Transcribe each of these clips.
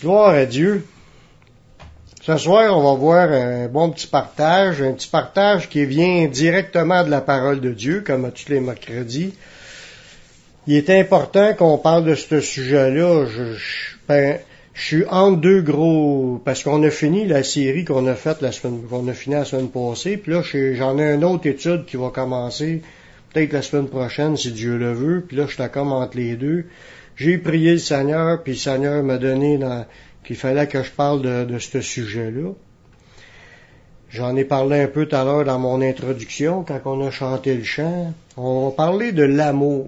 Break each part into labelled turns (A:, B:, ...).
A: Gloire à Dieu. Ce soir, on va voir un petit partage qui vient directement de la parole de Dieu, comme à tous les mercredis. Il est important qu'on parle de ce sujet-là. Je suis entre deux gros, parce qu'on a fini la série qu'on a faite la semaine passée, puis là, j'en ai une autre étude qui va commencer, peut-être la semaine prochaine, si Dieu le veut, puis là, je suis comme entre les deux. J'ai prié le Seigneur, puis le Seigneur m'a donné qu'il fallait que je parle de ce sujet-là. J'en ai parlé un peu tout à l'heure dans mon introduction, quand on a chanté le chant. On va parler de l'amour.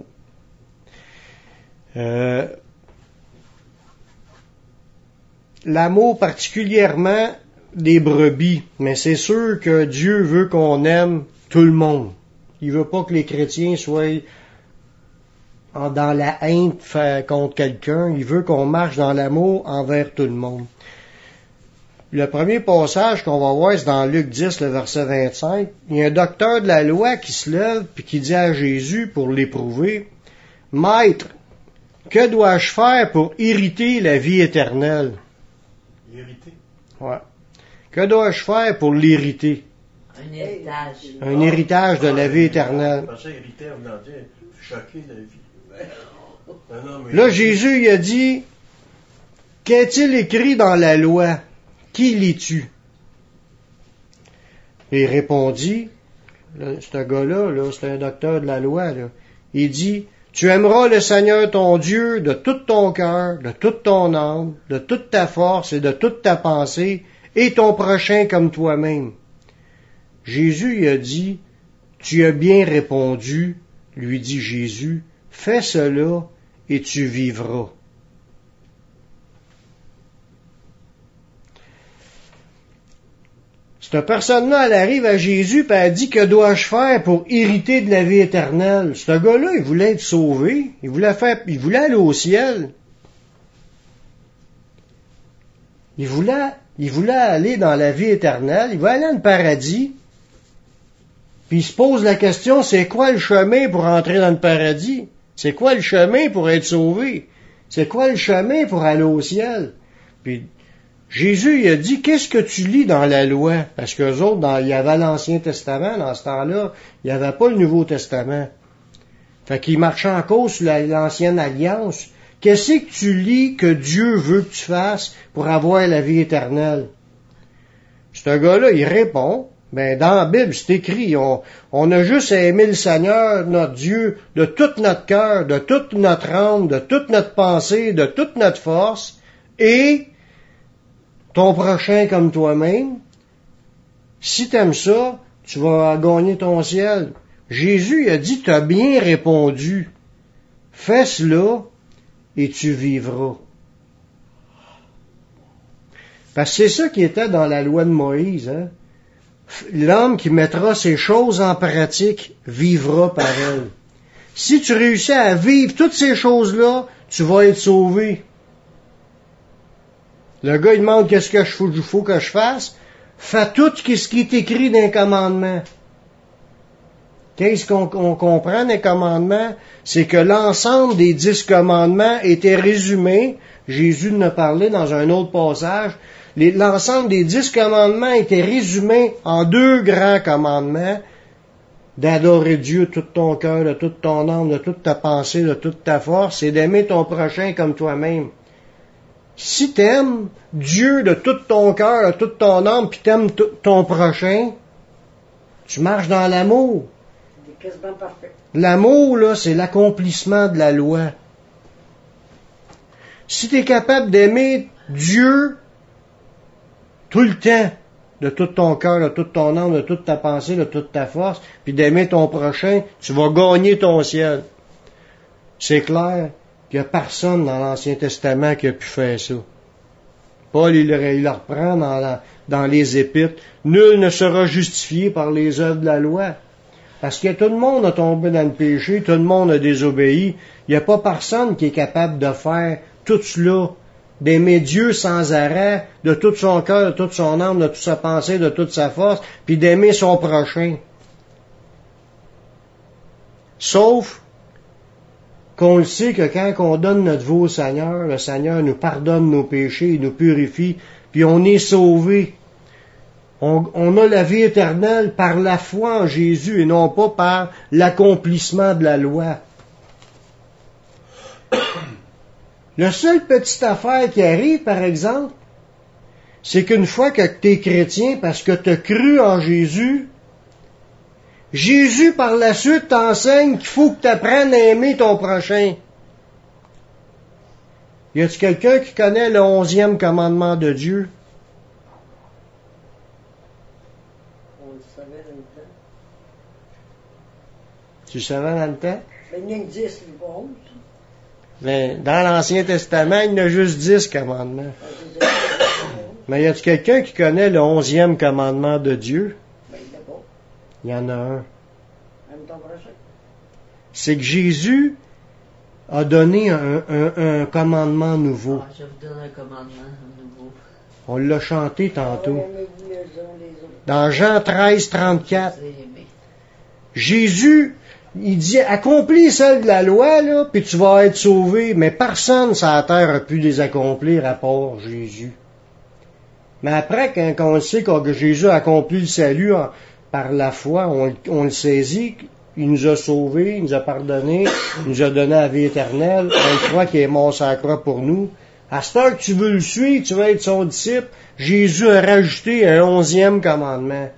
A: L'amour particulièrement des brebis, mais c'est sûr que Dieu veut qu'on aime tout le monde. Il veut pas que les chrétiens soient dans la haine contre quelqu'un. Il veut qu'on marche dans l'amour envers tout le monde. Le premier passage qu'on va voir, c'est dans Luc 10, le verset 25. Il y a un docteur de la loi qui se lève puis qui dit à Jésus pour l'éprouver, « Maître, que dois-je faire pour hériter la vie éternelle? »
B: Hériter?
A: Ouais. Que dois-je faire pour l'hériter?
C: Un héritage.
A: Un héritage de la vie éternelle.
B: Je pensais hériter en voulant dire choquer la vie.
A: Là, Jésus, il a dit, qu'est-il écrit dans la loi? Qui lis-tu? Et il répondit, ce gars-là, c'est un docteur de la loi, là, il dit, tu aimeras le Seigneur ton Dieu de tout ton cœur, de toute ton âme, de toute ta force et de toute ta pensée, et ton prochain comme toi-même. Jésus il a dit, tu as bien répondu, lui dit Jésus, fais cela et tu vivras. Cette personne-là, elle arrive à Jésus et elle dit, que dois-je faire pour hériter de la vie éternelle? Ce gars-là, il voulait être sauvé. Il voulait aller au ciel. Il voulait aller dans la vie éternelle. Il voulait aller dans le paradis. Puis il se pose la question, c'est quoi le chemin pour entrer dans le paradis? C'est quoi le chemin pour être sauvé? C'est quoi le chemin pour aller au ciel? Puis Jésus, il a dit, qu'est-ce que tu lis dans la loi? Parce qu'eux autres, il y avait l'Ancien Testament, dans ce temps-là, il n'y avait pas le Nouveau Testament. Fait qu'ils marchaient en cause sur l'Ancienne Alliance. Qu'est-ce que tu lis que Dieu veut que tu fasses pour avoir la vie éternelle? Ce gars-là, il répond, ben, dans la Bible, c'est écrit, on a juste à aimer le Seigneur, notre Dieu, de tout notre cœur, de toute notre âme, de toute notre pensée, de toute notre force, et ton prochain comme toi-même. Si t'aimes ça, tu vas gagner ton ciel. Jésus a dit, t'as bien répondu. Fais cela et tu vivras. Parce que c'est ça qui était dans la loi de Moïse, hein. L'homme qui mettra ces choses en pratique vivra par elles. Si tu réussis à vivre toutes ces choses-là, tu vas être sauvé. Le gars, il demande qu'est-ce que faut que je fasse. Fais tout ce qui est écrit dans les commandements. Qu'est-ce qu'on comprend dans les commandements? C'est que l'ensemble des 10 commandements était résumé. Jésus en a parlé dans un autre passage. L'ensemble des 10 commandements était résumé en 2 grands commandements. D'adorer Dieu de tout ton cœur, de toute ton âme, de toute ta pensée, de toute ta force, et d'aimer ton prochain comme toi-même. Si t'aimes Dieu de tout ton cœur, de toute ton âme, puis t'aimes ton prochain, tu marches dans l'amour.
C: C'est quasiment parfait.
A: L'amour, là, c'est l'accomplissement de la loi. Si t'es capable d'aimer Dieu tout le temps, de tout ton cœur, de toute ton âme, de toute ta pensée, de toute ta force, puis d'aimer ton prochain, tu vas gagner ton ciel. C'est clair qu'il n'y a personne dans l'Ancien Testament qui a pu faire ça. Paul, il le reprend dans les Épîtres. Nul ne sera justifié par les œuvres de la loi. Parce que tout le monde a tombé dans le péché, tout le monde a désobéi. Il n'y a pas personne qui est capable de faire tout cela, d'aimer Dieu sans arrêt, de tout son cœur, de toute son âme, de toute sa pensée, de toute sa force, puis d'aimer son prochain. Sauf qu'on le sait que quand on donne notre vie au Seigneur, le Seigneur nous pardonne nos péchés, il nous purifie, puis on est sauvé. On a la vie éternelle par la foi en Jésus et non pas par l'accomplissement de la loi. La seule petite affaire qui arrive, par exemple, c'est qu'une fois que tu es chrétien, parce que tu as cru en Jésus, Jésus, par la suite, t'enseigne qu'il faut que tu apprennes à aimer ton prochain. Y a-t-il quelqu'un qui connaît le 11e commandement de Dieu?
C: On le savait dans le temps.
A: Tu le savais dans le temps?
C: Mais il y a que 10, les 11.
A: Mais dans l'Ancien Testament, il y en a juste 10 commandements. Mais y a-t-il quelqu'un qui connaît le 11e commandement de Dieu?
C: Ben, il n'y en a pas.
A: Il y en a un.
C: Aime ton prochain.
A: C'est que Jésus a donné un commandement nouveau.
C: Ah, je vous donne un commandement nouveau.
A: On l'a chanté tantôt.
C: Aimez-vous les uns les autres.
A: Dans Jean 13, 34,
C: Vous aimez.
A: Jésus, il dit, accomplis celle de la loi, là, puis tu vas être sauvé. Mais personne sur la terre a pu les accomplir à part Jésus. Mais après, quand on sait que Jésus a accompli le salut par la foi, on le saisit, il nous a sauvés, il nous a pardonnés, il nous a donné la vie éternelle, on croit qu'il est mort sur la croix pour nous. À cette heure que tu veux le suivre, tu veux être son disciple, Jésus a rajouté un 11e commandement.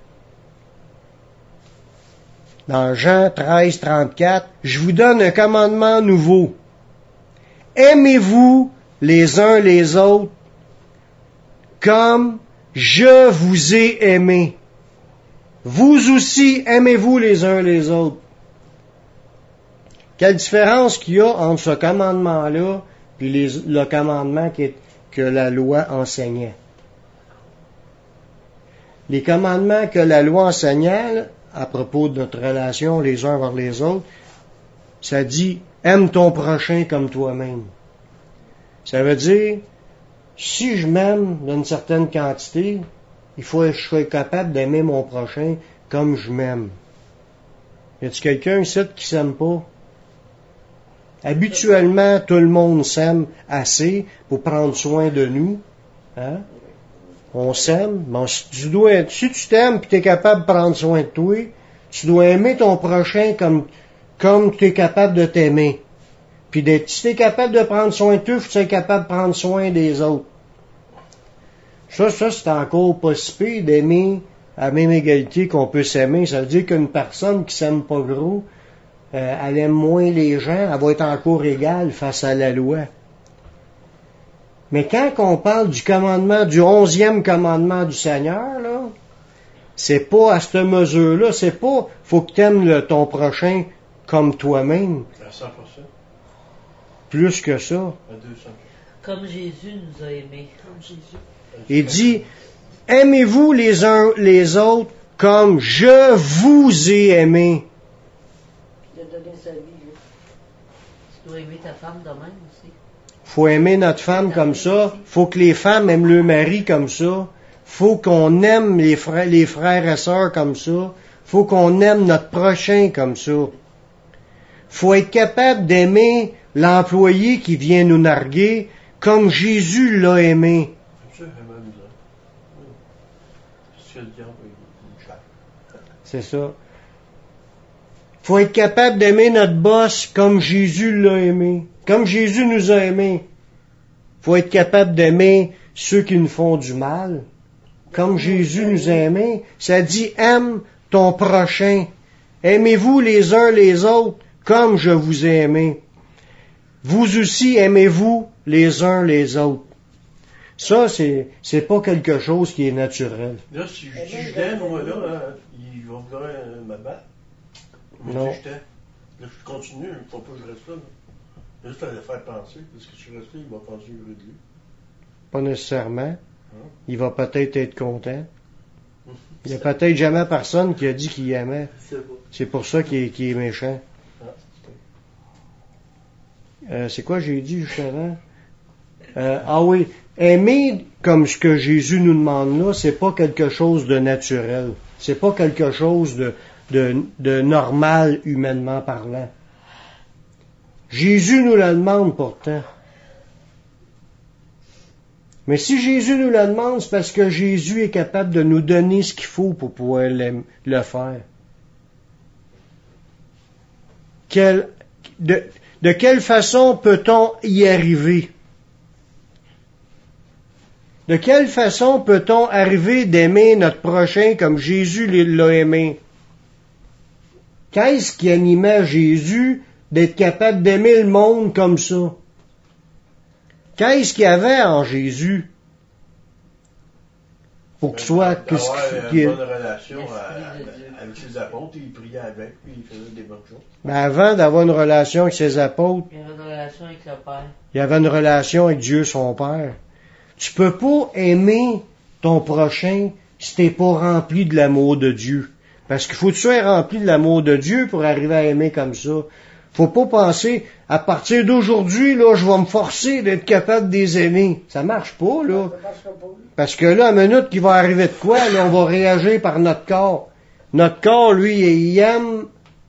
A: Dans Jean 13, 34, je vous donne un commandement nouveau. Aimez-vous les uns les autres comme je vous ai aimé. Vous aussi, aimez-vous les uns les autres. Quelle différence qu'il y a entre ce commandement-là et le commandement que la loi enseignait? Les commandements que la loi enseignait à propos de notre relation les uns vers les autres, ça dit « aime ton prochain comme toi-même ». Ça veut dire, si je m'aime d'une certaine quantité, il faut que je sois capable d'aimer mon prochain comme je m'aime. Y a-t-il quelqu'un ici qui s'aime pas? Habituellement, tout le monde s'aime assez pour prendre soin de nous. Hein? On s'aime. Bon, si tu t'aimes et tu es capable de prendre soin de toi, tu dois aimer ton prochain comme tu es capable de t'aimer. Puis si tu es capable de prendre soin de toi, il faut que tu sois capable de prendre soin des autres. Ça, c'est encore pas si pire d'aimer à la même égalité qu'on peut s'aimer. Ça veut dire qu'une personne qui s'aime pas gros, elle aime moins les gens, elle va être encore égale face à la loi. Mais quand on parle du commandement, du 11e commandement du Seigneur, là, c'est pas à cette mesure-là, c'est pas, faut que t'aimes ton prochain comme toi-même.
B: À 100%.
A: Plus que ça.
B: À 200%.
C: Comme Jésus nous a aimés. Comme Jésus.
A: Il dit, aimez-vous les uns les autres comme je vous ai aimé.
C: Il a donné sa vie. Lui. Tu dois aimer ta femme de même aussi.
A: Faut aimer notre femme comme ça. Faut que les femmes aiment le mari comme ça. Faut qu'on aime les frères et sœurs comme ça. Faut qu'on aime notre prochain comme ça. Faut être capable d'aimer l'employé qui vient nous narguer comme Jésus l'a aimé. C'est ça. Faut être capable d'aimer notre boss comme Jésus l'a aimé. Comme Jésus nous a aimés. Faut être capable d'aimer ceux qui nous font du mal. Comme Jésus nous a aimés. Ça dit, aime ton prochain. Aimez-vous les uns les autres comme je vous ai aimé. Vous aussi aimez-vous les uns les autres. Ça, c'est pas quelque chose qui est naturel.
B: Là, si je t'aime, moi, là, hein, il va vouloir m'abattre.
A: Non.
B: Si je t'aime. Là, je continue, il ne faut pas que je reste là. Juste à le faire penser, parce que si je reste là, il va penser heureux de lui.
A: Pas nécessairement.
B: Hein?
A: Il va peut-être être content. Il n'y a peut-être jamais personne qui a dit qu'il aimait. C'est pour ça qu'il est méchant. C'est quoi j'ai dit juste avant? Oui. Aimer comme ce que Jésus nous demande là, c'est pas quelque chose de naturel. C'est pas quelque chose de normal humainement parlant. Jésus nous le demande pourtant. Mais si Jésus nous le demande, c'est parce que Jésus est capable de nous donner ce qu'il faut pour pouvoir le faire. De quelle façon peut-on y arriver? De quelle façon peut-on arriver d'aimer notre prochain comme Jésus l'a aimé? Qu'est-ce qui animait Jésus d'être capable d'aimer le monde comme ça? Qu'est-ce qu'il y avait en Jésus pour que soit
B: d'avoir une bonne relation avec ses apôtres, il priait avec, puis il faisait des bonnes choses.
A: Ben avant d'avoir une relation avec ses apôtres,
C: Il y avait une relation avec le Père.
A: il y avait une relation avec Dieu son Père. Tu peux pas aimer ton prochain si t'es pas rempli de l'amour de Dieu. Parce qu'il faut que tu sois rempli de l'amour de Dieu pour arriver à aimer comme ça. Faut pas penser, à partir d'aujourd'hui, là, je vais me forcer d'être capable de les aimer. Ça marche pas, là. Parce que là, à la minute qu'il va arriver de quoi, là, on va réagir par notre corps. Notre corps, lui, il aime.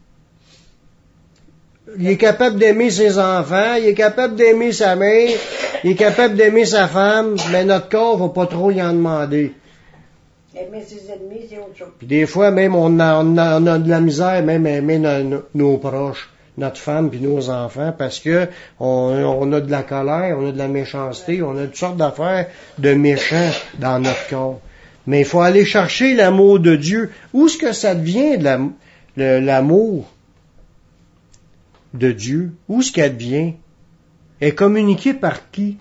A: Il est capable d'aimer ses enfants, il est capable d'aimer sa mère, il est capable d'aimer sa femme, mais notre corps va pas trop y en demander.
D: Aimer ses ennemis, c'est autre chose.
A: Puis des fois, même, on a de la misère, même à aimer nos proches, notre femme puis nos enfants, parce que on a de la colère, on a de la méchanceté, on a toutes sortes d'affaires de méchants dans notre corps. Mais il faut aller chercher l'amour de Dieu. Où est-ce que ça devient de l'amour de Dieu? Où est-ce qu'elle devient? Elle est communiquée par qui?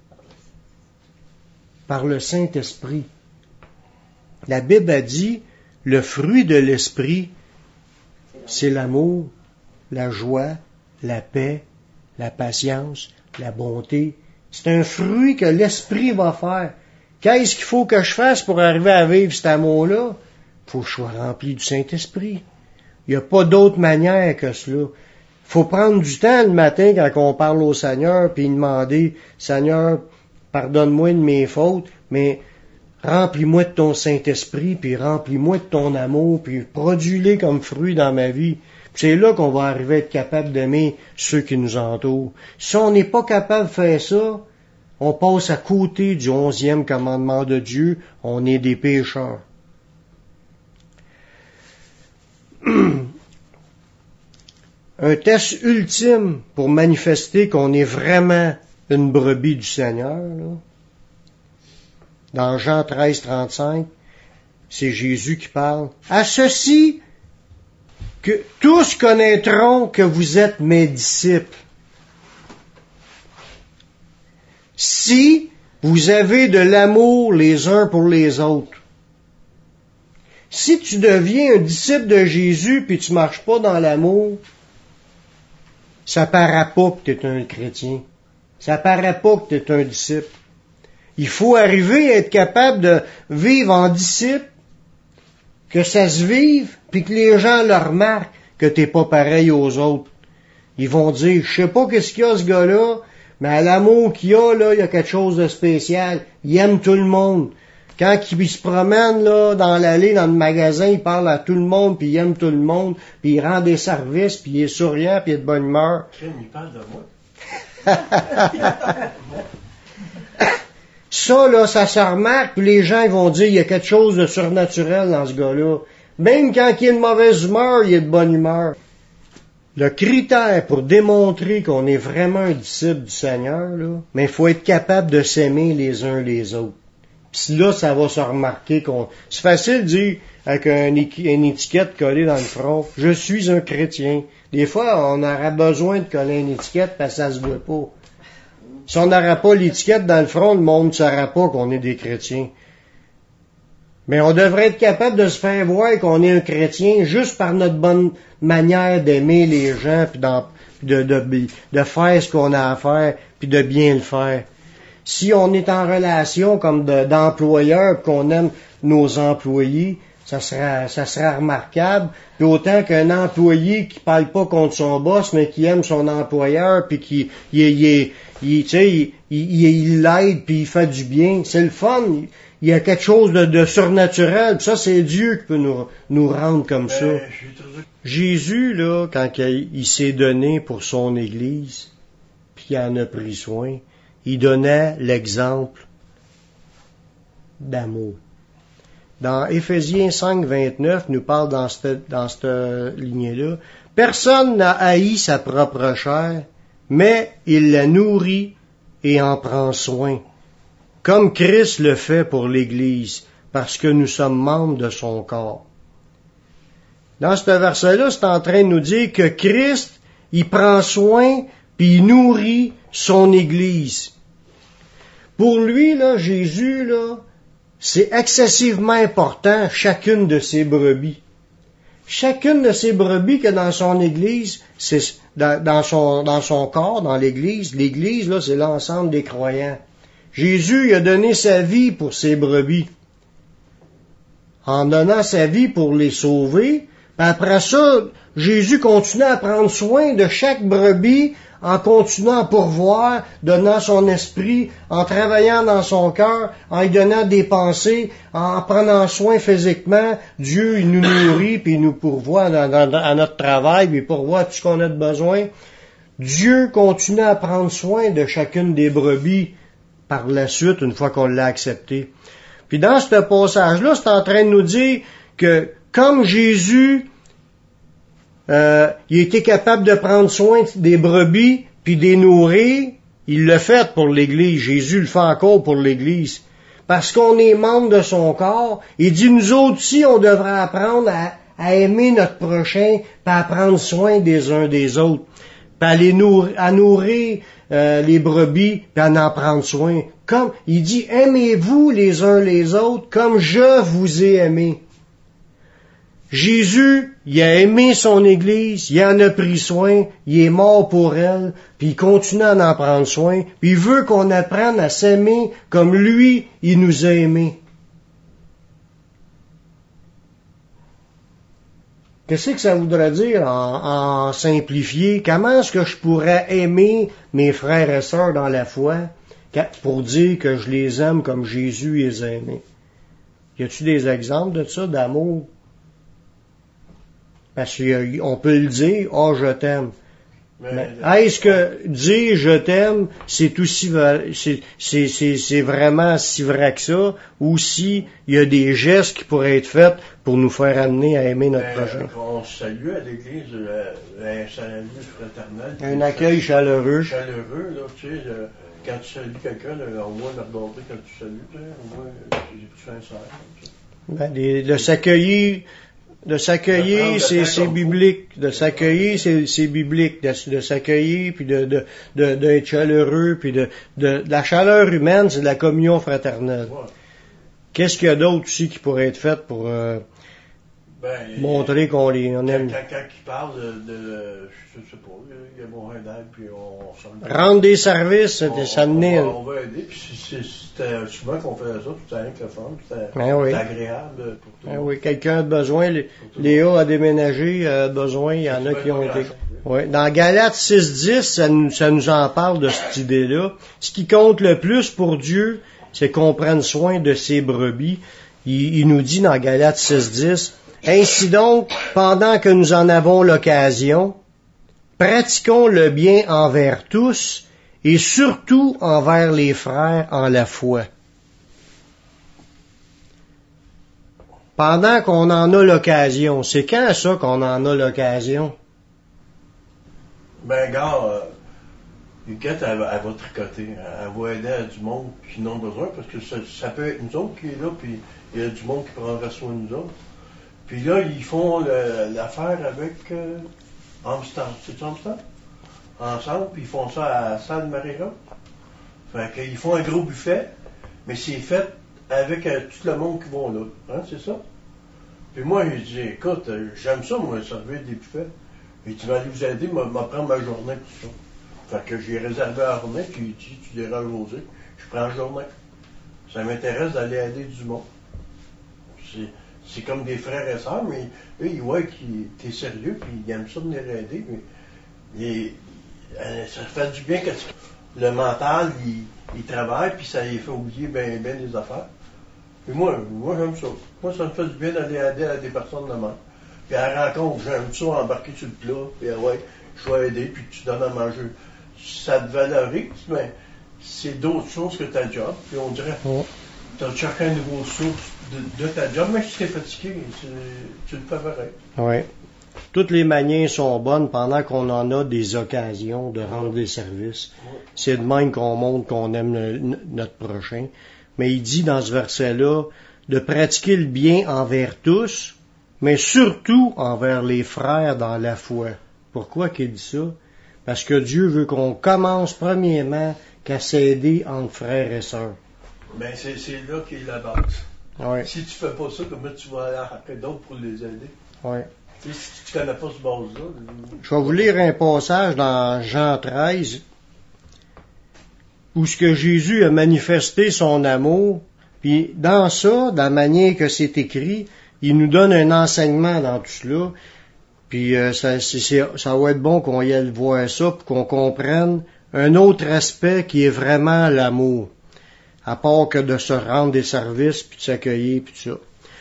A: Par le Saint-Esprit. La Bible a dit, le fruit de l'Esprit, c'est l'amour, la joie, la paix, la patience, la bonté. C'est un fruit que l'Esprit va faire. Qu'est-ce qu'il faut que je fasse pour arriver à vivre cet amour-là? Il faut que je sois rempli du Saint-Esprit. Il n'y a pas d'autre manière que cela. Il faut prendre du temps le matin quand on parle au Seigneur, puis demander, Seigneur, pardonne-moi de mes fautes, mais remplis-moi de ton Saint-Esprit, puis remplis-moi de ton amour, puis produis-les comme fruit dans ma vie. C'est là qu'on va arriver à être capable d'aimer ceux qui nous entourent. Si on n'est pas capable de faire ça, on passe à côté du 11e commandement de Dieu, on est des pécheurs. Un test ultime pour manifester qu'on est vraiment une brebis du Seigneur, là. Dans Jean 13, 35, c'est Jésus qui parle. À ceci, que tous connaîtront que vous êtes mes disciples. Si vous avez de l'amour les uns pour les autres. Si tu deviens un disciple de Jésus puis tu marches pas dans l'amour, ça paraît pas que tu es un chrétien. Ça paraît pas que tu es un disciple. Il faut arriver à être capable de vivre en disciple, que ça se vive, puis que les gens le remarquent que t'es pas pareil aux autres. Ils vont dire, je sais pas qu'est-ce qu'il y a ce gars-là, mais à l'amour qu'il a, là, il y a quelque chose de spécial. Il aime tout le monde. Quand il se promène, là, dans l'allée, dans le magasin, il parle à tout le monde, puis il aime tout le monde, puis il rend des services, puis il est souriant, puis il est de bonne humeur.
B: Il parle de moi.
A: Ça, là, ça se remarque, puis les gens ils vont dire, il y a quelque chose de surnaturel dans ce gars-là. Même quand il est de mauvaise humeur, il est de bonne humeur. Le critère pour démontrer qu'on est vraiment un disciple du Seigneur, là, mais il faut être capable de s'aimer les uns les autres. Puis là, ça va se remarquer qu'on... C'est facile de dire, avec une étiquette collée dans le front, « Je suis un chrétien ». Des fois, on aurait besoin de coller une étiquette parce que ça se voit pas. Si on n'aurait pas l'étiquette dans le front, le monde ne saura pas qu'on est des chrétiens. Mais on devrait être capable de se faire voir qu'on est un chrétien juste par notre bonne manière d'aimer les gens, puis de faire ce qu'on a à faire, puis de bien le faire. Si on est en relation comme d'employeur, qu'on aime nos employés, ça sera remarquable. Puis autant qu'un employé qui parle pas contre son boss, mais qui aime son employeur, puis qui il il l'aide, puis il fait du bien. C'est le fun. Il y a quelque chose de surnaturel. Puis ça, c'est Dieu qui peut nous rendre comme ça. Jésus, là, quand il s'est donné pour son Église, puis il en a pris soin, il donnait l'exemple d'amour. Dans Éphésiens 5, 29, nous parle dans cette lignée-là, personne n'a haï sa propre chair, mais il la nourrit et en prend soin, comme Christ le fait pour l'Église, parce que nous sommes membres de son corps. Dans ce verset-là, c'est en train de nous dire que Christ, il prend soin puis il nourrit son Église. Pour lui, là, Jésus, là, c'est excessivement important, chacune de ses brebis. Chacune de ces brebis que dans son Église, c'est dans son corps, dans l'Église. L'Église, là, c'est l'ensemble des croyants. Jésus, il a donné sa vie pour ses brebis. En donnant sa vie pour les sauver. Puis après ça, Jésus continue à prendre soin de chaque brebis en continuant à pourvoir, donnant son esprit, en travaillant dans son cœur, en lui donnant des pensées, en prenant soin physiquement. Dieu, il nous nourrit, puis il nous pourvoit à notre travail, puis il pourvoit tout ce qu'on a de besoin. Dieu continue à prendre soin de chacune des brebis par la suite, une fois qu'on l'a accepté. Puis dans ce passage-là, c'est en train de nous dire que comme Jésus, il était capable de prendre soin des brebis puis des nourrir, il l'a fait pour l'Église. Jésus le fait encore pour l'Église. Parce qu'on est membre de son corps, il dit nous autres aussi, on devrait apprendre à aimer notre prochain, puis à prendre soin des uns des autres, puis à nourrir les brebis, puis à en prendre soin. Comme il dit, aimez-vous les uns les autres comme je vous ai aimé. Jésus, il a aimé son Église, il en a pris soin, il est mort pour elle, puis il continue à en prendre soin, puis il veut qu'on apprenne à s'aimer comme lui, il nous a aimés. Qu'est-ce que ça voudrait dire en simplifié? Comment est-ce que je pourrais aimer mes frères et sœurs dans la foi pour dire que je les aime comme Jésus les a aimés? Y a-t-il des exemples de ça, d'amour? Parce qu'on peut le dire, oh, je t'aime. Mais est-ce que dire je t'aime, c'est aussi c'est vraiment si vrai que ça, ou si il y a des gestes qui pourraient être faits pour nous faire amener à aimer notre prochain?
B: On salue à l'église un salut fraternel.
A: Un accueil chaleureux.
B: Chaleureux, là, tu sais, quand tu salues quelqu'un, on voit le regarder quand tu salues, on voit tu fais un sincère. De s'accueillir, c'est biblique. De s'accueillir, c'est biblique. De s'accueillir, puis d'être chaleureux, puis de la chaleur humaine, c'est de la communion fraternelle. Ouais. Qu'est-ce qu'il y a d'autre aussi qui pourrait être fait pour montrer qu'on aime? Quand il parle je sais pas, il y a besoin d'aide, puis on s'en...
A: Rendre des services, ça venait.
B: On va aider, puis c'était souvent qu'on faisait ça, c'était rien que le fun, c'était agréable pour tout le monde.
A: Oui, quelqu'un a besoin, Léa a déménagé, a besoin, il y en a qui ont été... Oui. Dans Galates 6.10, ça nous en parle de cette idée-là. Ce qui compte le plus pour Dieu, c'est qu'on prenne soin de ses brebis. Il nous dit dans Galates 6.10, ainsi donc, pendant que nous en avons l'occasion, pratiquons le bien envers tous et surtout envers les frères en la foi. Pendant qu'on en a l'occasion, c'est quand ça qu'on en a l'occasion?
B: Ben, gars, Huguette, elle va tricoter. Elle va aider à du monde qui n'ont besoin, parce que ça peut être nous autres qui est là, puis il y a du monde qui prendra soin de nous autres. Puis là, ils font l'affaire avec Amsterdam. C'est Amsterdam? Ensemble, puis ils font ça à San Marino. Fait qu'ils font un gros buffet, mais c'est fait avec tout le monde qui vont là. Hein, c'est ça? Puis moi, je dis, écoute, j'aime ça, moi, servir des buffets. Et tu vas aller vous aider, m'a prendre ma journée, tout ça. Fait que j'ai réservé la journée, puis il dit, tu diras à José, je prends la journée. Ça m'intéresse d'aller aider du monde. C'est comme des frères et sœurs, mais eux, ils voient que t'es sérieux, puis ils aiment ça venir aider. Mais ça fait du bien que le mental, il travaille, puis ça les fait oublier bien les affaires. Et moi j'aime ça. Moi, ça me fait du bien d'aller aider à des personnes de même. Puis à la rencontre, j'aime ça, embarquer sur le plat, puis ouais, je vais aider, puis tu donnes à manger. Ça te valorise, mais c'est d'autres choses que ta job. Puis on dirait, tu as chacun une grosse source de ta job, même si tu es fatigué, tu le fais pareil.
A: Oui. Toutes les manières sont bonnes pendant qu'on en a des occasions de rendre des services. C'est de même qu'on montre qu'on aime notre prochain. Mais il dit dans ce verset-là de pratiquer le bien envers tous, mais surtout envers les frères dans la foi. Pourquoi qu'il dit ça? Parce que Dieu veut qu'on commence premièrement qu'à s'aider entre frères et sœurs.
B: Ben c'est là qu'est la base.
A: Ouais.
B: Si tu fais pas ça, comment tu vas aller après d'autres pour les aider?
A: Ouais.
B: Si tu connais pas ce base-là...
A: Je vais vous lire un passage dans Jean 13, où ce que Jésus a manifesté son amour, puis dans ça, dans la manière que c'est écrit, il nous donne un enseignement dans tout cela, puis ça va être bon qu'on y aille voir ça, pour qu'on comprenne un autre aspect qui est vraiment l'amour, à part que de se rendre des services, puis de s'accueillir, puis tout ça.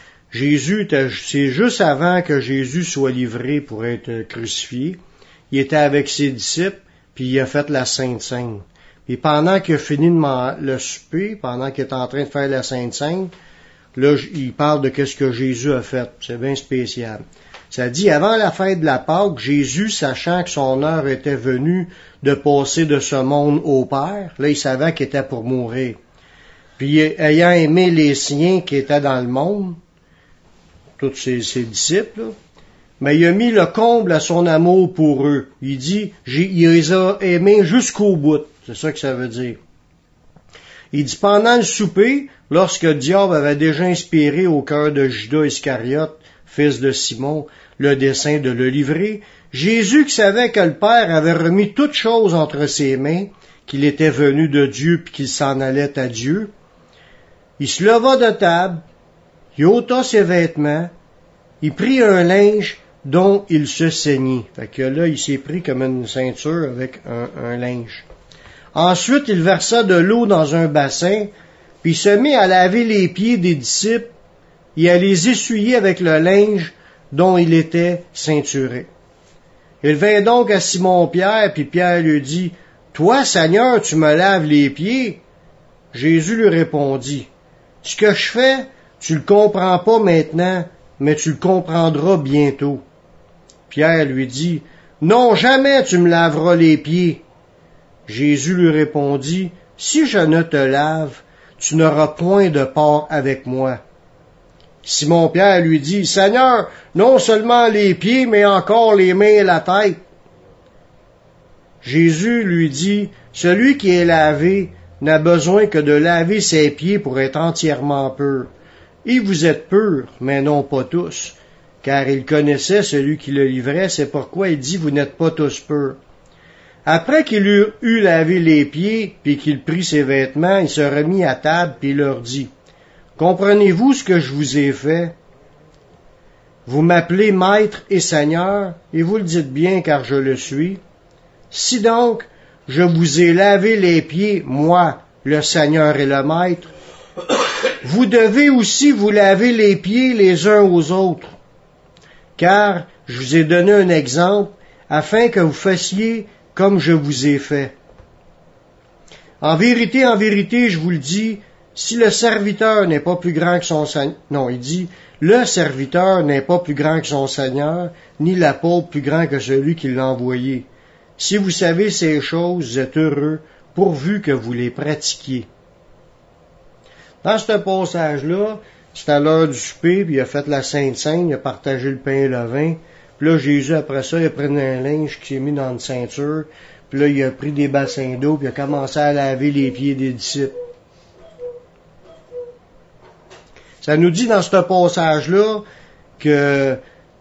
A: C'est juste avant que Jésus soit livré pour être crucifié, il était avec ses disciples, puis il a fait la Sainte Seine. Et pendant qu'il a fini de le souper, pendant qu'il est en train de faire la Sainte Seine, là, il parle de qu'est-ce que Jésus a fait. C'est bien spécial. Ça dit, avant la fête de la Pâque, Jésus, sachant que son heure était venue de passer de ce monde au Père, là, il savait qu'il était pour mourir. Puis, ayant aimé les siens qui étaient dans le monde, tous ses disciples, là, mais il a mis le comble à son amour pour eux. Il dit, il les a aimés jusqu'au bout. C'est ça que ça veut dire. Il dit, pendant le souper, lorsque le diable avait déjà inspiré au cœur de Judas Iscariote, fils de Simon, le dessein de le livrer, Jésus, qui savait que le Père avait remis toutes choses entre ses mains, qu'il était venu de Dieu puis qu'il s'en allait à Dieu, il se leva de table, il ôta ses vêtements, il prit un linge dont il se ceignit. Fait que là, il s'est pris comme une ceinture avec un linge. Ensuite, il versa de l'eau dans un bassin, puis il se mit à laver les pieds des disciples et à les essuyer avec le linge dont il était ceinturé. Il vint donc à Simon-Pierre, puis Pierre lui dit, « Toi, Seigneur, tu me laves les pieds? » Jésus lui répondit, « Ce que je fais, tu le comprends pas maintenant, mais tu le comprendras bientôt. » Pierre lui dit, « Non, jamais tu me laveras les pieds. » Jésus lui répondit, « Si je ne te lave, tu n'auras point de part avec moi. » Simon-Pierre lui dit, « Seigneur, non seulement les pieds, mais encore les mains et la tête. » Jésus lui dit, « Celui qui est lavé n'a besoin que de laver ses pieds pour être entièrement pur. Et vous êtes purs, mais non pas tous. » Car il connaissait celui qui le livrait, c'est pourquoi il dit, « Vous n'êtes pas tous purs. » Après qu'il eut lavé les pieds, puis qu'il prit ses vêtements, il se remit à table, puis il leur dit, « Comprenez-vous ce que je vous ai fait? Vous m'appelez Maître et Seigneur, et vous le dites bien car je le suis. Si donc je vous ai lavé les pieds, moi, le Seigneur et le Maître, vous devez aussi vous laver les pieds les uns aux autres. Car je vous ai donné un exemple, afin que vous fassiez comme je vous ai fait. En vérité, je vous le dis, si le serviteur n'est pas plus grand que son Seigneur, non, il dit, le serviteur n'est pas plus grand que son Seigneur, ni l'apôtre plus grand que celui qui l'a envoyé. Si vous savez ces choses, vous êtes heureux, pourvu que vous les pratiquiez. Dans ce passage-là, c'est à l'heure du souper, puis il a fait la Sainte Seine, il a partagé le pain et le vin. Puis là, Jésus, après ça, il a pris un linge qui s'est mis dans une ceinture. Puis là, il a pris des bassins d'eau, puis il a commencé à laver les pieds des disciples. Ça nous dit dans ce passage-là que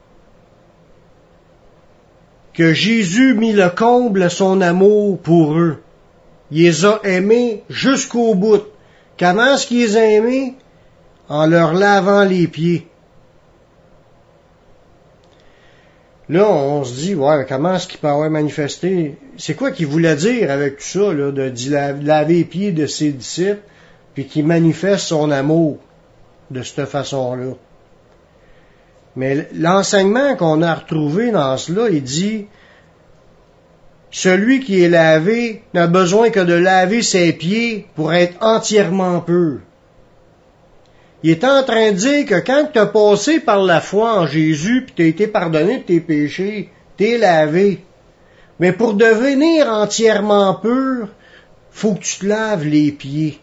A: Jésus mit le comble à son amour pour eux. Il les a aimés jusqu'au bout. Comment est-ce qu'il les a aimés? En leur lavant les pieds. Là, on se dit, ouais, comment est-ce qu'il peut avoir manifesté? C'est quoi qu'il voulait dire avec tout ça, là, de laver les pieds de ses disciples, puis qu'il manifeste son amour de cette façon-là? Mais l'enseignement qu'on a retrouvé dans cela, il dit, celui qui est lavé n'a besoin que de laver ses pieds pour être entièrement pur. Il est en train de dire que quand tu as passé par la foi en Jésus, puis tu as été pardonné de tes péchés, tu es lavé. Mais pour devenir entièrement pur, faut que tu te laves les pieds.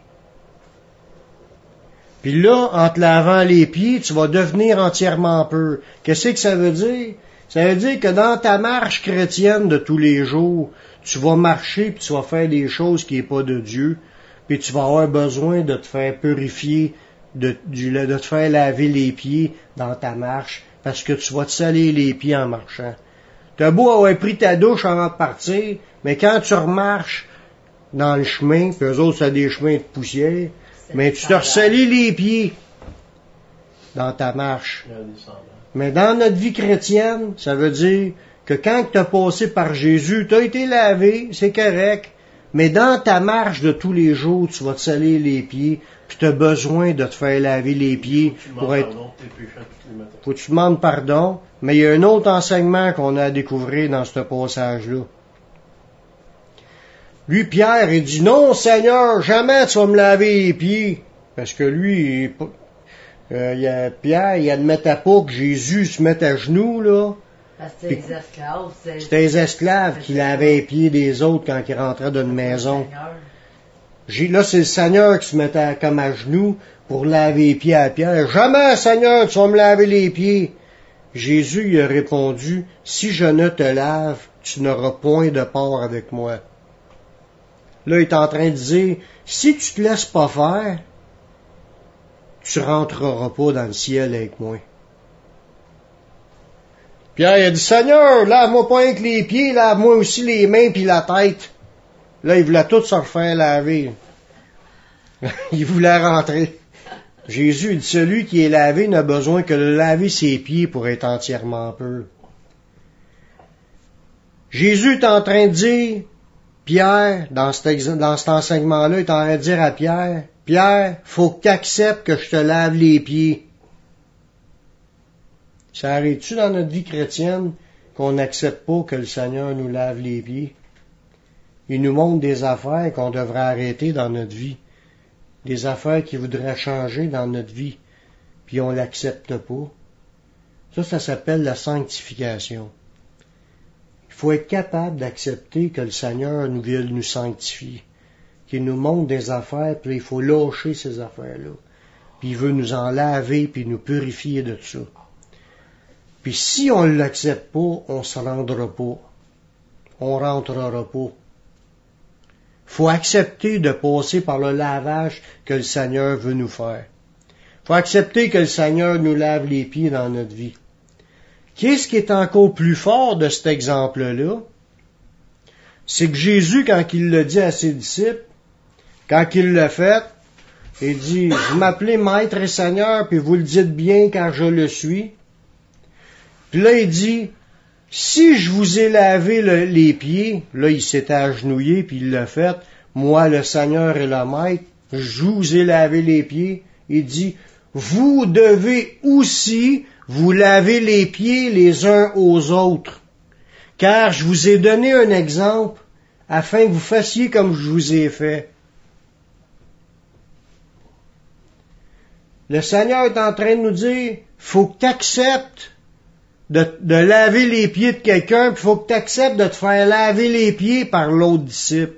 A: Puis là, en te lavant les pieds, tu vas devenir entièrement pur. Qu'est-ce que ça veut dire? Ça veut dire que dans ta marche chrétienne de tous les jours, tu vas marcher puis tu vas faire des choses qui n'est pas de Dieu, puis tu vas avoir besoin de te faire purifier, de te faire laver les pieds dans ta marche, parce que tu vas te salir les pieds en marchant. Tu as beau avoir pris ta douche avant de partir, mais quand tu remarches dans le chemin, puis eux autres, c'est des chemins de poussière, mais tu te ressalis les pieds dans ta marche. Mais dans notre vie chrétienne, ça veut dire que quand tu as passé par Jésus, tu as été lavé, c'est correct, mais dans ta marche de tous les jours, tu vas te salir les pieds, puis tu as besoin de te faire laver les pieds pour être... Faut que tu demandes pardon, mais il y a un autre enseignement qu'on a à découvrir dans ce passage-là. Lui, Pierre, il dit, non, Seigneur, jamais tu vas me laver les pieds. Parce que lui, Pierre, il admettait pas que Jésus se mette à genoux, là.
C: Parce que c'était les esclaves.
A: C'était les esclaves qui lavaient les pieds des autres quand ils rentraient d'une maison. Là, c'est le Seigneur qui se mettait comme à genoux pour laver les pieds à Pierre. Jamais, Seigneur, tu vas me laver les pieds. Jésus lui a répondu, si je ne te lave, tu n'auras point de part avec moi. Là, il est en train de dire, si tu te laisses pas faire, tu rentreras pas dans le ciel avec moi. Pierre il a dit, Seigneur, lave-moi pas avec les pieds, lave-moi aussi les mains puis la tête. Là, il voulait tout se refaire laver. Il voulait rentrer. Jésus dit, celui qui est lavé n'a besoin que de laver ses pieds pour être entièrement pur. Jésus est en train de dire, Pierre, dans cet enseignement-là, il est en train de dire à Pierre, Pierre, faut que tu acceptes que je te lave les pieds. Ça arrive-tu dans notre vie chrétienne qu'on n'accepte pas que le Seigneur nous lave les pieds? Il nous montre des affaires qu'on devrait arrêter dans notre vie. Des affaires qu'il voudrait changer dans notre vie. Puis on l'accepte pas. Ça s'appelle la sanctification. Il faut être capable d'accepter que le Seigneur nous veut nous sanctifier. Qu'il nous montre des affaires, puis il faut lâcher ces affaires-là. Puis il veut nous en laver, puis nous purifier de tout ça. Puis si on ne l'accepte pas, on ne se rendra pas. On ne rentrera pas. Il faut accepter de passer par le lavage que le Seigneur veut nous faire. Il faut accepter que le Seigneur nous lave les pieds dans notre vie. Qu'est-ce qui est encore plus fort de cet exemple-là? C'est que Jésus, quand il l'a dit à ses disciples, quand il l'a fait, il dit, vous m'appelez Maître et Seigneur, puis vous le dites bien car je le suis. Puis là, il dit, si je vous ai lavé les pieds, là, il s'était agenouillé, puis il l'a fait, moi, le Seigneur et le Maître, je vous ai lavé les pieds. Il dit, vous devez aussi vous laver les pieds les uns aux autres, car je vous ai donné un exemple, afin que vous fassiez comme je vous ai fait. Le Seigneur est en train de nous dire, faut que tu acceptes de laver les pieds de quelqu'un, puis il faut que tu acceptes de te faire laver les pieds par l'autre disciple.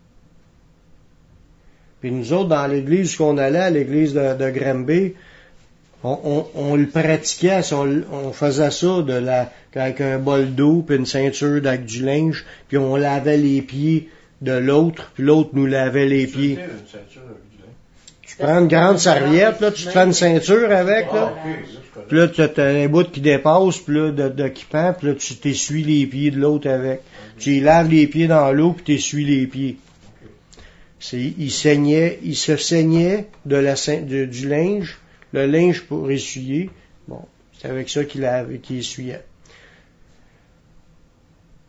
A: Puis nous autres, dans l'église qu'on allait, à l'église de Granby, on le pratiquait, on faisait ça avec un bol d'eau, puis une ceinture avec du linge, puis on lavait les pieds de l'autre, puis l'autre nous lavait les pieds. Tu prends une grande serviette, là, tu te fais une ceinture avec, là. Puis là, tu as un bout qui dépasse, puis là, d'occupant, puis là, tu t'essuies les pieds de l'autre avec. Tu laves les pieds dans l'eau, puis t'essuies les pieds. Il se saignait du linge, le linge pour essuyer. Bon, c'est avec ça qu'il essuyait.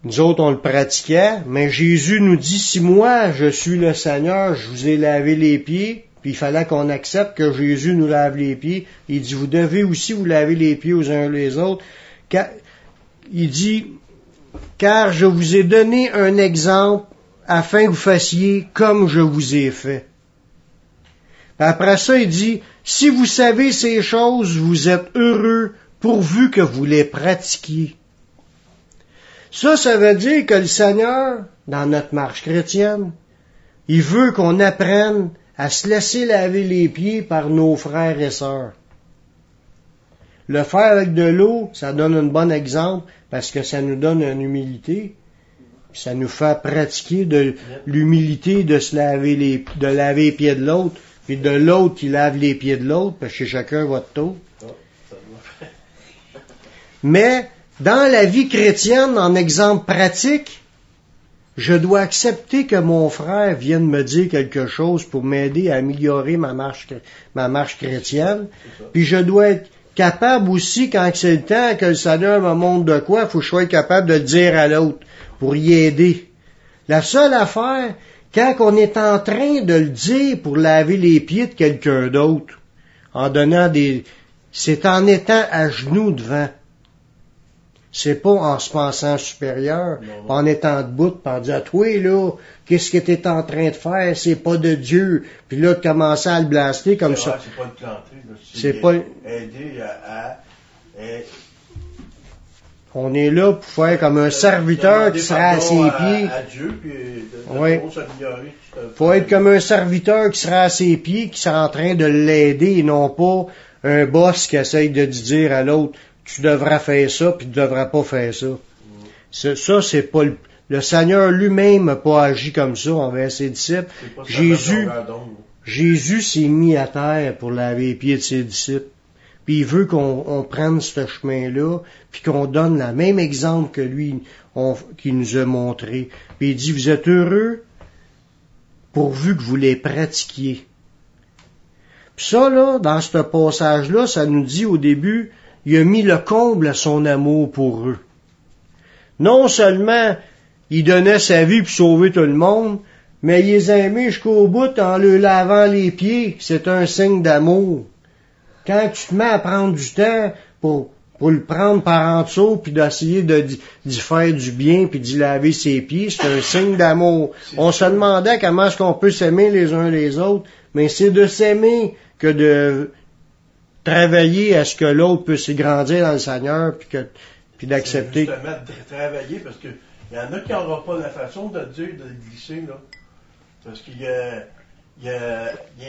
A: Nous autres, on le pratiquait, mais Jésus nous dit, si moi, je suis le Seigneur, je vous ai lavé les pieds, puis il fallait qu'on accepte que Jésus nous lave les pieds. Il dit, vous devez aussi vous laver les pieds aux uns les autres. Il dit, car je vous ai donné un exemple afin que vous fassiez comme je vous ai fait. Après ça, il dit, si vous savez ces choses, vous êtes heureux pourvu que vous les pratiquiez. Ça veut dire que le Seigneur, dans notre marche chrétienne, il veut qu'on apprenne à se laisser laver les pieds par nos frères et sœurs. Le faire avec de l'eau, ça donne un bon exemple parce que ça nous donne une humilité. Ça nous fait pratiquer de l'humilité de se laver de laver les pieds de l'autre, puis de l'autre qui lave les pieds de l'autre, parce que chacun votre tour. Mais dans la vie chrétienne, en exemple pratique, je dois accepter que mon frère vienne me dire quelque chose pour m'aider à améliorer ma marche chrétienne. Puis je dois être capable aussi, quand c'est le temps que le Seigneur me montre de quoi, il faut que je sois capable de le dire à l'autre pour y aider. La seule affaire, quand on est en train de le dire pour laver les pieds de quelqu'un d'autre, c'est en étant à genoux devant. C'est pas en se pensant supérieur, en étant debout, en disant, toi, là, qu'est-ce que t'es en train de faire? C'est pas de Dieu. Puis là, de commencer à le blaster comme ça.
B: C'est pas de planter, là.
A: C'est pas...
B: aider à
A: on est là pour faire comme un serviteur qui sera à ses pieds.
B: À Dieu, puis
A: oui. Faut être comme un serviteur qui sera à ses pieds, qui sera en train de l'aider, et non pas un boss qui essaye de dire à l'autre, tu devras faire ça, puis tu devras pas faire ça. Ça, c'est pas le Seigneur lui-même n'a pas agi comme ça envers ses disciples. Jésus s'est mis à terre pour laver les pieds de ses disciples. Puis il veut qu'on prenne ce chemin-là, puis qu'on donne le même exemple que lui, qu'il nous a montré. Puis il dit, vous êtes heureux pourvu que vous les pratiquiez. Puis ça, là, dans ce passage-là, ça nous dit au début, il a mis le comble à son amour pour eux. Non seulement il donnait sa vie pour sauver tout le monde, mais il les a aimés jusqu'au bout en leur lavant les pieds. C'est un signe d'amour. Quand tu te mets à prendre du temps pour le prendre par en dessous, puis d'essayer d'y faire du bien, puis d'y laver ses pieds, c'est un signe d'amour. On se demandait comment est-ce qu'on peut s'aimer les uns les autres, mais c'est de s'aimer que de travailler à ce que l'autre puisse grandir dans le Seigneur, puis d'accepter.
B: C'est justement de travailler, parce que il y en a qui n'auront pas la façon de dire, de le glisser, là. Parce qu'il y a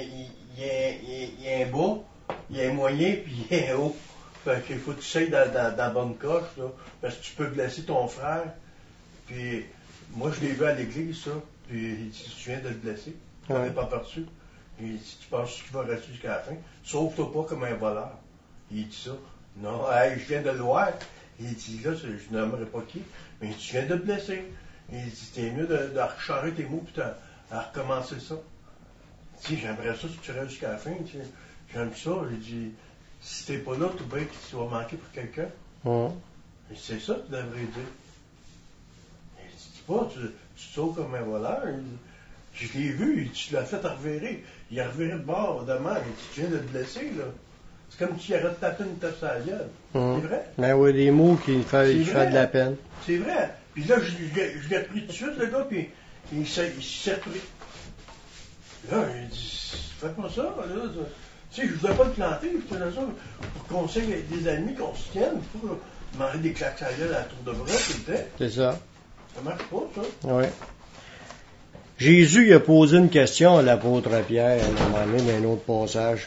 B: un bas, il y a un moyen, puis il y a un haut. Fait qu'il faut que tu sais dans la bonne coche, là. Parce que tu peux blesser ton frère. Puis, moi, je l'ai vu à l'église, ça. Puis, il dit, tu viens de le blesser. Tu n'en es pas perçu. Il dit, tu penses qu'il va rester jusqu'à la fin. Sauve-toi pas comme un voleur. Il dit ça. Non, hey, je viens de le voir. Il dit, là, je n'aimerais pas qui. Mais tu viens de le blesser. Il dit, c'est mieux de recharger tes mots puis de recommencer ça. Il dit, j'aimerais ça si tu restes jusqu'à la fin. J'aime ça. Il dit, si t'es pas là, tout bien que tu vas manquer pour quelqu'un. C'est ça que tu devrais dire. Il dit pas, tu te sauves comme un voleur. Il dit, je l'ai vu, tu l'as fait revirer. Il a reviré de bord, de main. Tu viens de le blesser, là. C'est comme si tu aurais tapé une tape sur la gueule. C'est vrai?
A: Ben oui, des mots qui font de la peine.
B: C'est vrai. Puis là, je l'ai pris tout de suite, le gars, puis il s'est pris. Là, il dit, fais pas ça, là. Tu sais, je voudrais pas le planter, je faisais ça pour conseiller avec des amis qu'on se tienne, pour manger des claques à la gueule à la tour de bras tout le temps.
A: C'est ça.
B: Ça marche pas, ça.
A: Oui. Jésus il a posé une question à l'apôtre Pierre à un moment donné dans un autre passage.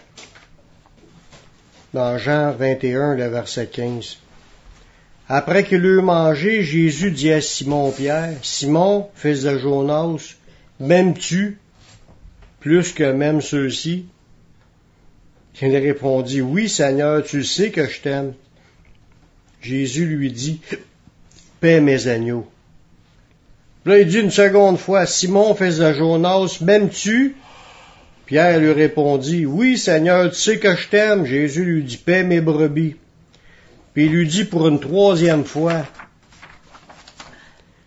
A: Dans Jean 21, le verset 15. Après qu'il eut mangé, Jésus dit à Simon-Pierre, « Simon, fils de Jonas, m'aimes-tu plus que même ceux-ci? » Il répondit, « Oui, Seigneur, tu sais que je t'aime. » Jésus lui dit, « Paie mes agneaux. » Là, il dit une seconde fois, « Simon, fils de Jonas, m'aimes-tu? » Pierre lui répondit, « Oui, Seigneur, tu sais que je t'aime. » Jésus lui dit, « Paie mes brebis. » Puis il lui dit pour une troisième fois,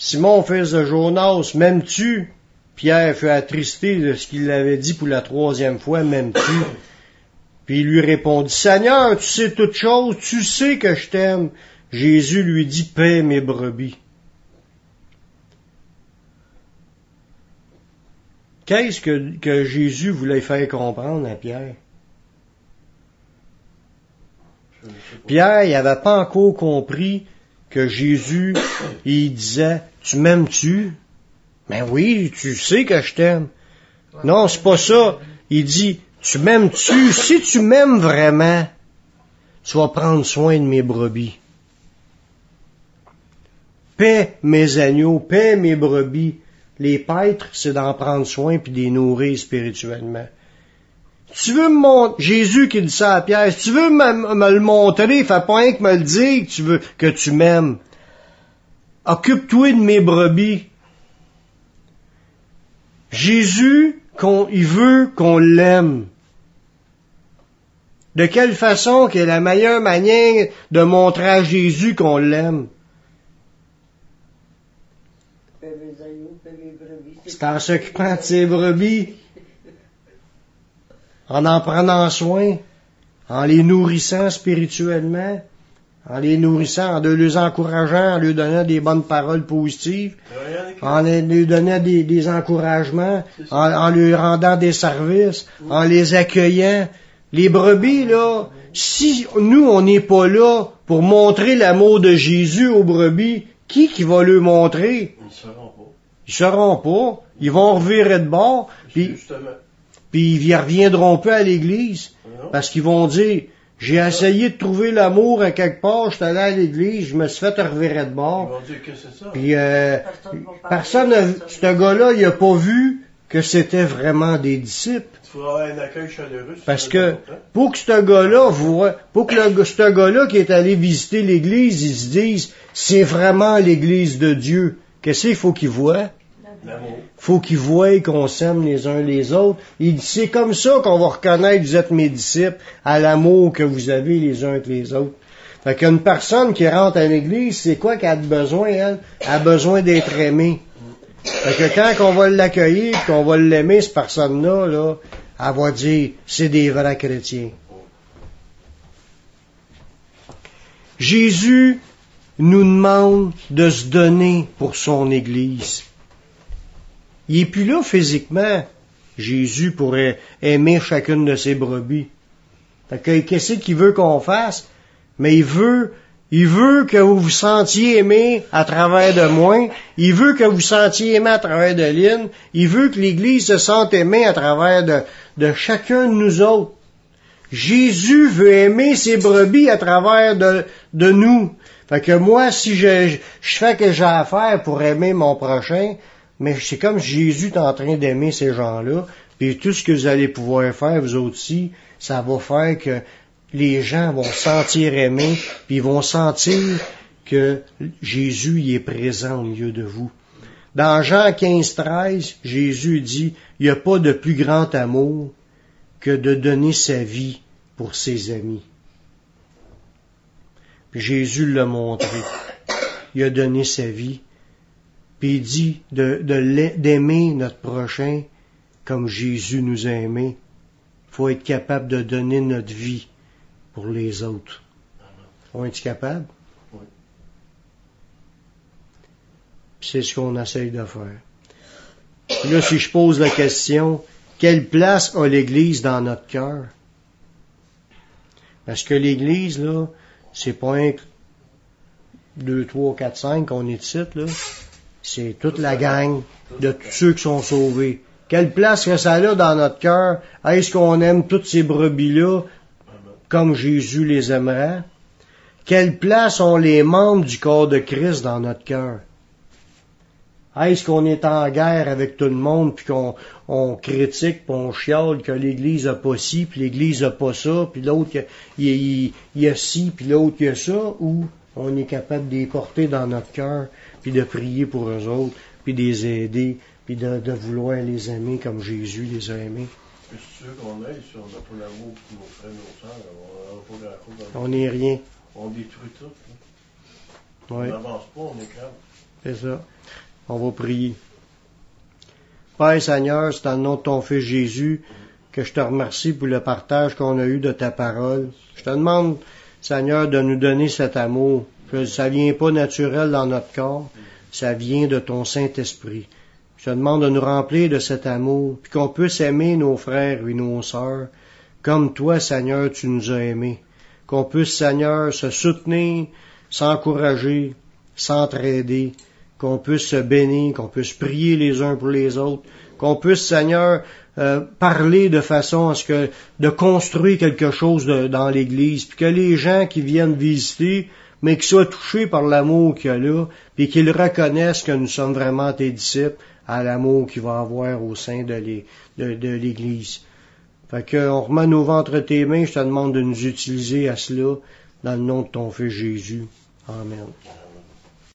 A: Simon, fils de Jonas, m'aimes-tu? Pierre fut attristé de ce qu'il avait dit pour la 3e fois, m'aimes-tu? Puis il lui répondit, Seigneur, tu sais toutes choses, tu sais que je t'aime. Jésus lui dit, paie mes brebis. Qu'est-ce que Jésus voulait faire comprendre à Pierre? Pierre, il n'avait pas encore compris que Jésus, il disait, tu m'aimes-tu? Ben oui, tu sais que je t'aime. Non, c'est pas ça. Il dit, tu m'aimes-tu? Si tu m'aimes vraiment, tu vas prendre soin de mes brebis. Paie mes agneaux, paie mes brebis. Les paîtres, c'est d'en prendre soin puis de les nourrir spirituellement. Tu veux me montrer, Jésus qui dit ça à Pierre, si tu veux me le montrer, fais pas rien que me le dire que tu m'aimes. Occupe-toi de mes brebis. Jésus, il veut qu'on l'aime. De quelle façon qu'est la meilleure manière de montrer à Jésus qu'on l'aime? C'est en s'occupant de ses brebis, en prenant soin, en les nourrissant spirituellement, en les nourrissant, en les encourageant, en leur donnant des bonnes paroles positives, en leur donnant des encouragements, en leur rendant des services, en les accueillant. Les brebis, là, si nous, on n'est pas là pour montrer l'amour de Jésus aux brebis, qui va leur montrer?
B: Ils ne sauront pas.
A: Ils sauront pas. Ils vont revirer de bord, puis ils reviendront pas à l'église, parce qu'ils vont dire, j'ai essayé de trouver l'amour à quelque part, je suis allé à l'église, je me suis fait revirer de bord.
B: Ils vont dire que c'est ça.
A: Puis ce gars-là, il a pas vu que c'était vraiment des disciples.
B: Il faut avoir un accueil chaleureux.
A: Parce que pour que ce gars-là ce gars-là qui est allé visiter l'église, il se dise, c'est vraiment l'église de Dieu. Qu'est-ce qu'il faut qu'il voie?
B: L'amour.
A: Faut qu'il voie qu'on s'aime les uns les autres. Il dit, c'est comme ça qu'on va reconnaître que vous êtes mes disciples, à l'amour que vous avez les uns avec les autres. Fait qu'une personne qui rentre à l'église, c'est quoi qu'elle a besoin, elle? Elle a besoin d'être aimée. Fait que quand on va l'accueillir, qu'on va l'aimer, cette personne-là, là, elle va dire, c'est des vrais chrétiens. Jésus nous demande de se donner pour son Église. Il n'est plus là physiquement. Jésus pourrait aimer chacune de ses brebis. Fait que qu'est-ce qu'il veut qu'on fasse? Mais il veut que vous vous sentiez aimé à travers de moi. Il veut que vous vous sentiez aimé à travers de Lynn. Il veut que l'Église se sente aimée à travers de chacun de nous autres. Jésus veut aimer ses brebis à travers de nous. Fait que moi, si je fais que j'ai à faire pour aimer mon prochain, mais c'est comme Jésus est en train d'aimer ces gens-là, puis tout ce que vous allez pouvoir faire, vous autres aussi, ça va faire que les gens vont se sentir aimés, puis ils vont sentir que Jésus y est présent au milieu de vous. Dans Jean 15:13, Jésus dit, il n'y a pas de plus grand amour que de donner sa vie pour ses amis. Puis Jésus l'a montré. Il a donné sa vie. Puis il dit d'aimer notre prochain comme Jésus nous a aimés. Il faut être capable de donner notre vie pour les autres. On est capable?
B: Oui.
A: Puis c'est ce qu'on essaye de faire. Puis là, si je pose la question, quelle place a l'Église dans notre cœur? Parce que l'Église, là, c'est pas un 2, 3, 4, 5 qu'on est ici, là. C'est toute la gang de tous ceux qui sont sauvés. Quelle place que ça a dans notre cœur? Est-ce qu'on aime toutes ces brebis-là comme Jésus les aimerait? Quelle place ont les membres du corps de Christ dans notre cœur? Est-ce qu'on est en guerre avec tout le monde, puis qu'on critique, puis on chiale que l'Église a pas ci, puis l'Église a pas ça, puis l'autre, il y a ci, puis l'autre, il y a ça, ou on est capable de les porter dans notre cœur, puis de prier pour eux autres, puis de les aider, puis de vouloir les aimer comme Jésus les a aimés.
B: C'est sûr qu'on aille si on n'a pas l'amour pour nos frères, nos sœurs, on n'a pas grand-chose.
A: On n'est rien.
B: On détruit tout. Hein.
A: Ouais.
B: On n'avance pas, on écrase.
A: C'est ça. On va prier. Père Seigneur, c'est dans le nom de ton Fils Jésus que je te remercie pour le partage qu'on a eu de ta parole. Je te demande, Seigneur, de nous donner cet amour. Ça vient pas naturel dans notre corps, ça vient de ton Saint-Esprit. Je te demande de nous remplir de cet amour, puis qu'on puisse aimer nos frères et nos sœurs, comme toi, Seigneur, tu nous as aimés. Qu'on puisse, Seigneur, se soutenir, s'encourager, s'entraider, qu'on puisse se bénir, qu'on puisse prier les uns pour les autres, qu'on puisse, Seigneur, parler de façon à ce que de construire quelque chose dans l'Église, puis que les gens qui viennent visiter, mais qui soient touchés par l'amour qu'il y a là, puis qu'ils reconnaissent que nous sommes vraiment tes disciples à l'amour qu'il va avoir au sein de l'Église. Fait que on remet nos vents entre tes mains, je te demande de nous utiliser à cela, dans le nom de ton Fils Jésus. Amen.